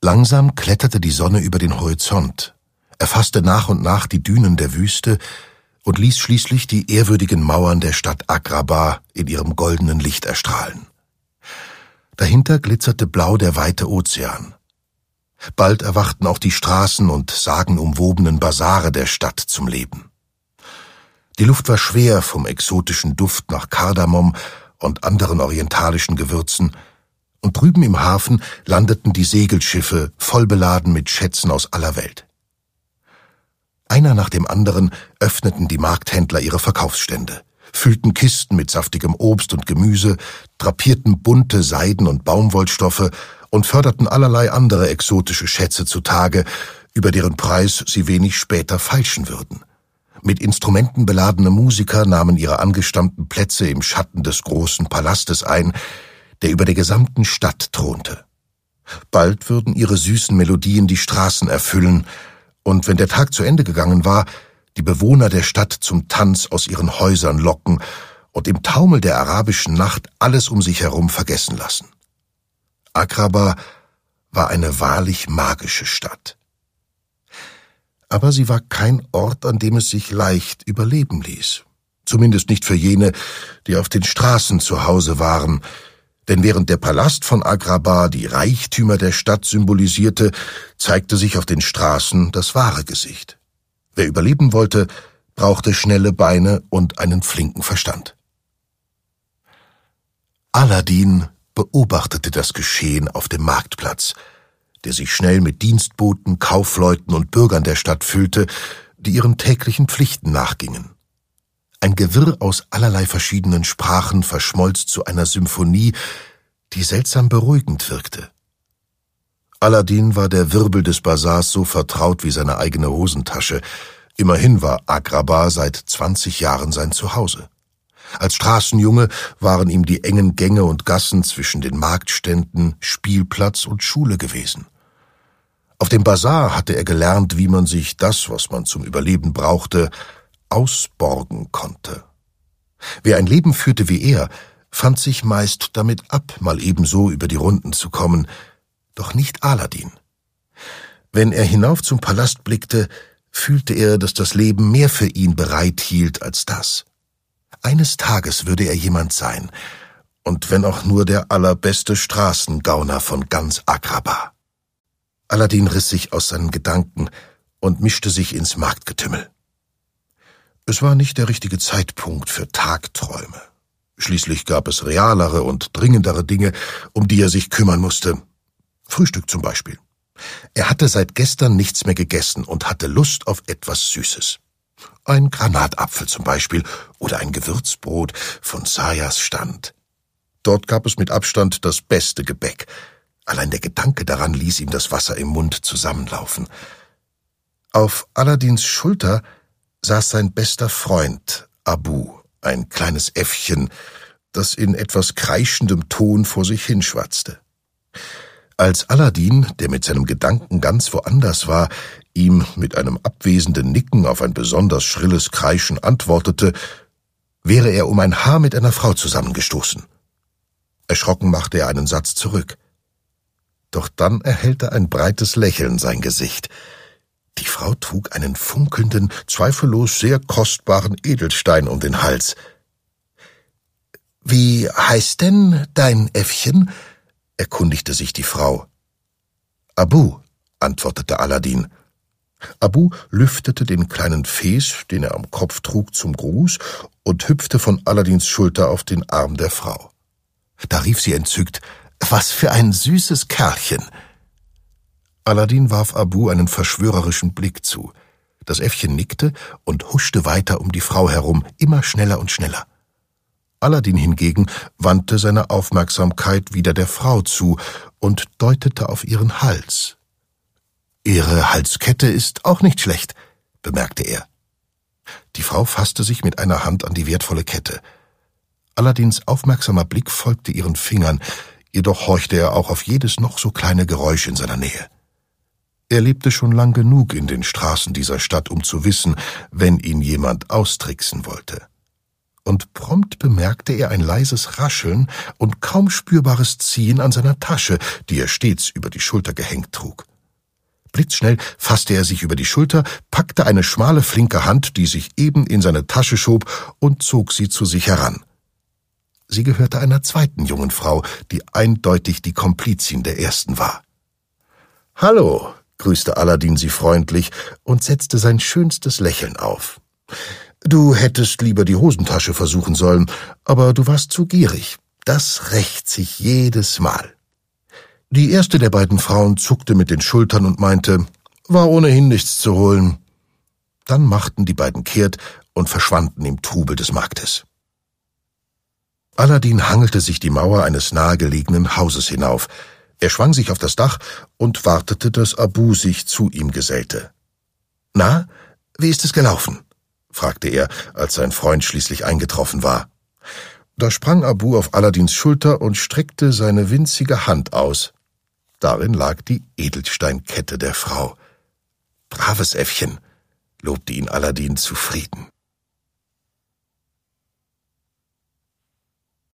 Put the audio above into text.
Langsam kletterte die Sonne über den Horizont, erfasste nach und nach die Dünen der Wüste und ließ schließlich die ehrwürdigen Mauern der Stadt Agrabah in ihrem goldenen Licht erstrahlen. Dahinter glitzerte blau der weite Ozean. Bald erwachten auch die Straßen und sagenumwobenen Basare der Stadt zum Leben. Die Luft war schwer vom exotischen Duft nach Kardamom und anderen orientalischen Gewürzen, und drüben im Hafen landeten die Segelschiffe, voll beladen mit Schätzen aus aller Welt. Einer nach dem anderen öffneten die Markthändler ihre Verkaufsstände, füllten Kisten mit saftigem Obst und Gemüse, drapierten bunte Seiden- und Baumwollstoffe und förderten allerlei andere exotische Schätze zutage, über deren Preis sie wenig später feilschen würden. Mit Instrumenten beladene Musiker nahmen ihre angestammten Plätze im Schatten des großen Palastes ein, der über der gesamten Stadt thronte. Bald würden ihre süßen Melodien die Straßen erfüllen, und wenn der Tag zu Ende gegangen war, die Bewohner der Stadt zum Tanz aus ihren Häusern locken und im Taumel der arabischen Nacht alles um sich herum vergessen lassen. Agrabah war eine wahrlich magische Stadt. Aber sie war kein Ort, an dem es sich leicht überleben ließ. Zumindest nicht für jene, die auf den Straßen zu Hause waren. Denn während der Palast von Agrabah die Reichtümer der Stadt symbolisierte, zeigte sich auf den Straßen das wahre Gesicht. Wer überleben wollte, brauchte schnelle Beine und einen flinken Verstand. Aladin beobachtete das Geschehen auf dem Marktplatz, der sich schnell mit Dienstboten, Kaufleuten und Bürgern der Stadt füllte, die ihren täglichen Pflichten nachgingen. Ein Gewirr aus allerlei verschiedenen Sprachen verschmolz zu einer Symphonie, die seltsam beruhigend wirkte. Aladin war der Wirbel des Basars so vertraut wie seine eigene Hosentasche. Immerhin war Agrabah seit 20 Jahren sein Zuhause. Als Straßenjunge waren ihm die engen Gänge und Gassen zwischen den Marktständen Spielplatz und Schule gewesen. Auf dem Basar hatte er gelernt, wie man sich das, was man zum Überleben brauchte, ausborgen konnte. Wer ein Leben führte wie er, fand sich meist damit ab, mal ebenso über die Runden zu kommen, doch nicht Aladin. Wenn er hinauf zum Palast blickte, fühlte er, dass das Leben mehr für ihn bereithielt als das. Eines Tages würde er jemand sein, und wenn auch nur der allerbeste Straßengauner von ganz Agrabah. Aladin riss sich aus seinen Gedanken und mischte sich ins Marktgetümmel. Es war nicht der richtige Zeitpunkt für Tagträume. Schließlich gab es realere und dringendere Dinge, um die er sich kümmern musste. Frühstück zum Beispiel. Er hatte seit gestern nichts mehr gegessen und hatte Lust auf etwas Süßes. Ein Granatapfel zum Beispiel oder ein Gewürzbrot von Sayas Stand. Dort gab es mit Abstand das beste Gebäck. Allein der Gedanke daran ließ ihm das Wasser im Mund zusammenlaufen. Auf Aladins Schulter saß sein bester Freund Abu, ein kleines Äffchen, das in etwas kreischendem Ton vor sich hinschwatzte. Als Aladin, der mit seinem Gedanken ganz woanders war, ihm mit einem abwesenden Nicken auf ein besonders schrilles Kreischen antwortete, wäre er um ein Haar mit einer Frau zusammengestoßen. Erschrocken machte er einen Satz zurück. Doch dann erhellte ein breites Lächeln sein Gesicht. Die Frau trug einen funkelnden, zweifellos sehr kostbaren Edelstein um den Hals. »Wie heißt denn dein Äffchen?« erkundigte sich die Frau. »Abu«, antwortete Aladin. Abu lüftete den kleinen Fes, den er am Kopf trug, zum Gruß und hüpfte von Aladins Schulter auf den Arm der Frau. Da rief sie entzückt, »Was für ein süßes Kerlchen!« Aladin warf Abu einen verschwörerischen Blick zu. Das Äffchen nickte und huschte weiter um die Frau herum, immer schneller und schneller. Aladin hingegen wandte seine Aufmerksamkeit wieder der Frau zu und deutete auf ihren Hals. »Ihre Halskette ist auch nicht schlecht«, bemerkte er. Die Frau fasste sich mit einer Hand an die wertvolle Kette. Aladins aufmerksamer Blick folgte ihren Fingern, jedoch horchte er auch auf jedes noch so kleine Geräusch in seiner Nähe. Er lebte schon lang genug in den Straßen dieser Stadt, um zu wissen, wenn ihn jemand austricksen wollte. und prompt bemerkte er ein leises Rascheln und kaum spürbares Ziehen an seiner Tasche, die er stets über die Schulter gehängt trug. Blitzschnell fasste er sich über die Schulter, packte eine schmale, flinke Hand, die sich eben in seine Tasche schob, und zog sie zu sich heran. Sie gehörte einer zweiten jungen Frau, die eindeutig die Komplizin der ersten war. »Hallo«, grüßte Aladdin sie freundlich und setzte sein schönstes Lächeln auf. »Du hättest lieber die Hosentasche versuchen sollen, aber du warst zu gierig. Das rächt sich jedes Mal.« Die erste der beiden Frauen zuckte mit den Schultern und meinte, war ohnehin nichts zu holen. Dann machten die beiden kehrt und verschwanden im Trubel des Marktes. Aladdin hangelte sich die Mauer eines nahegelegenen Hauses hinauf. Er schwang sich auf das Dach und wartete, dass Abu sich zu ihm gesellte. »Na, wie ist es gelaufen?« fragte er, als sein Freund schließlich eingetroffen war. Da sprang Abu auf Aladdins Schulter und streckte seine winzige Hand aus. Darin lag die Edelsteinkette der Frau. »Braves Äffchen«, lobte ihn Aladdin zufrieden.